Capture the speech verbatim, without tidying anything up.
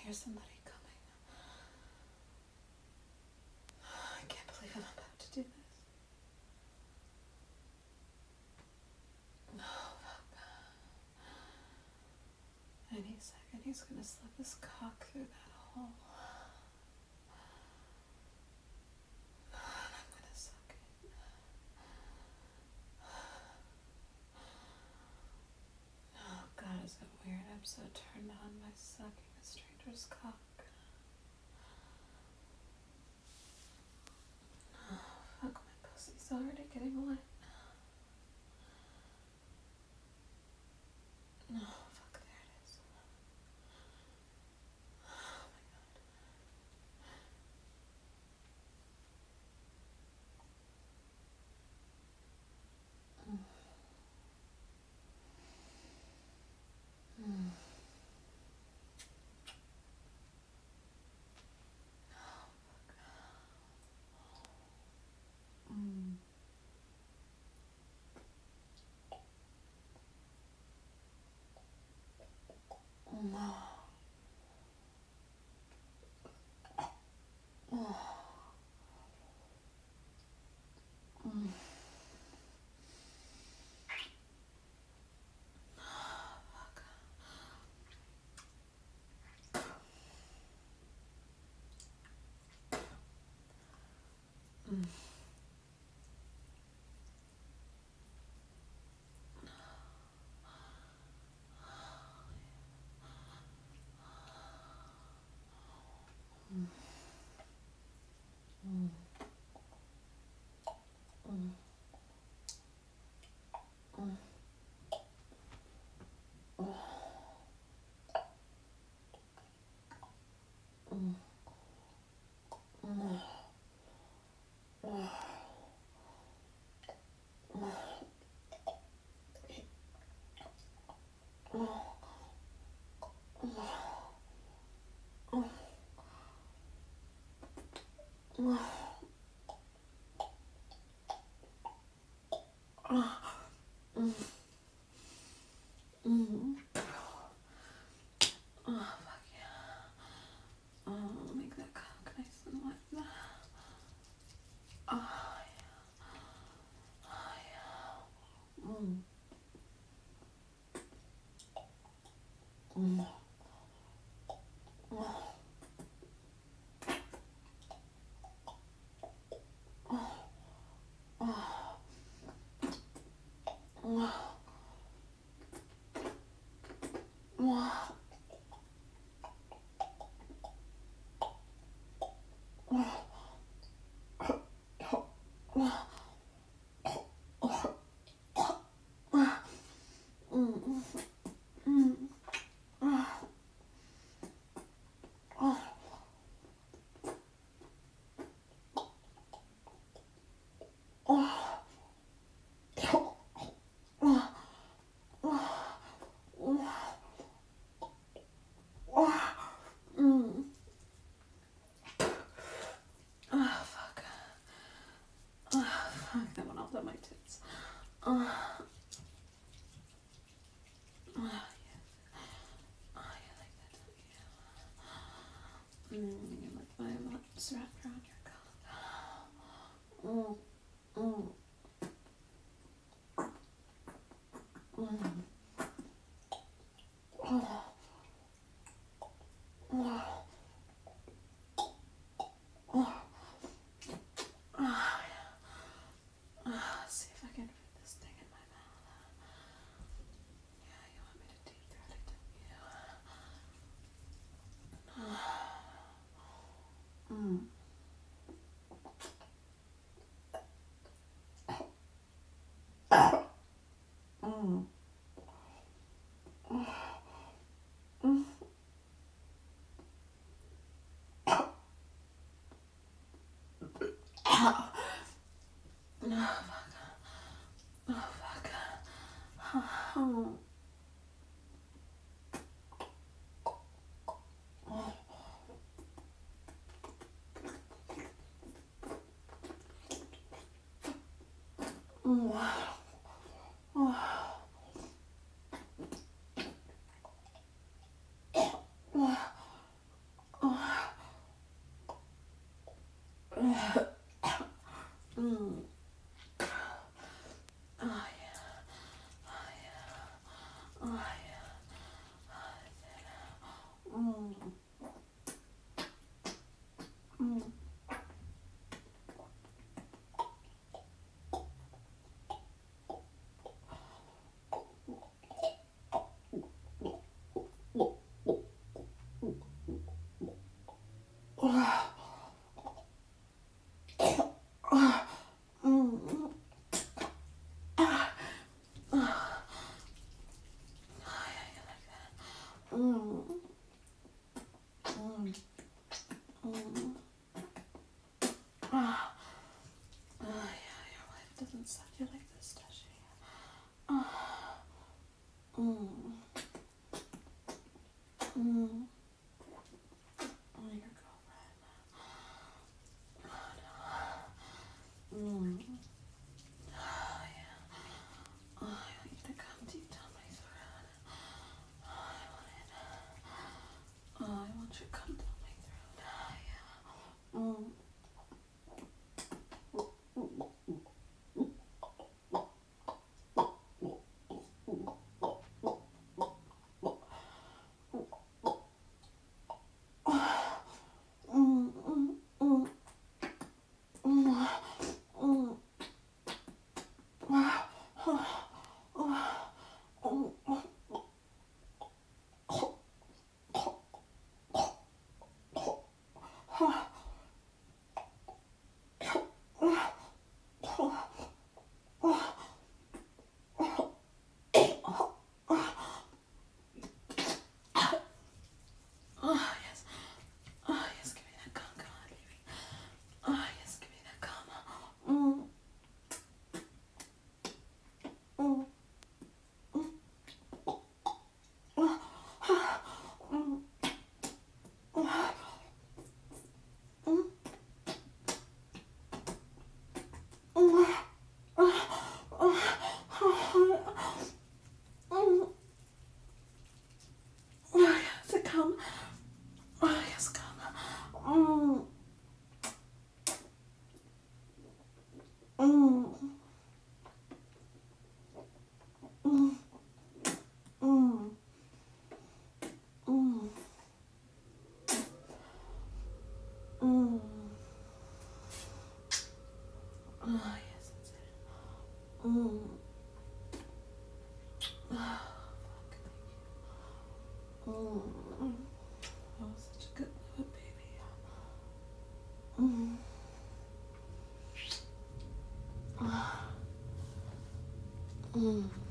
hear somebody coming. I can't believe I'm about to do this. Oh, fuck. Any second, he's gonna slip his cock through that hole. And I'm gonna suck it. Oh, God, is it weird? I'm so turned on by sucking a stranger's cock. Fuck, my pussy's already getting wet. No, oh, fuck, there it is. Oh my God. Mm. Mm. Oh, fuck. Mm. Mm. Oh. Mm. Fuck. Mm. Mm. Mm. Mm. Mm. Oh. Mm. Mm. Oh. Oh. Oh. Oh. Oh. Mm. Mm. Oh, fuck yeah. Oh, make that cock nice and wet. Oh, yeah. Oh, yeah. Mm. Mm. Oh. Oh. Oh. Oh. Oh. Oh, fuck. Oh, fuck. That went all down my tits. Oh. Oh, yeah. Oh, yeah, like that, don't you? Mm, you like my lips wrapped around your cock. Mm, mm, mm. Oh. Oh. Oh. Oh, yeah. Oh, let's see if I can fit this thing in my mouth. Yeah, you want me to deep throat it, don't you? Mm. Mm. Mm. Oh. No, fuck. Oh, fuck. Oh. Mm. Oh. Mm. Mm. Mm. Ah. Oh, yeah, your wife doesn't suck you like this, does she? Ah. Mm. Mm. Oh, your girlfriend. Oh, no. Mm. Oh, yeah. Oh, I want you to come deep down my throat. Oh, I want it. Oh, I want you to come down my throat. Oh, yeah. Mm. Mm. Mm. Mm. Mm. Mm. Oh, yes. Oh, yes, give me that cum. Come on, baby. Oh, yes, give me that cum. Mm. Mm. Mm. Mm. Oh, yes, it come. Oh, yes, come. Mm. Mm. Mm. Mm. Mm. Mm. Oh, yes, that's it. Mm. Oh, fuck, thank you. Mm. That was such a good mood, baby. Mm. Mm.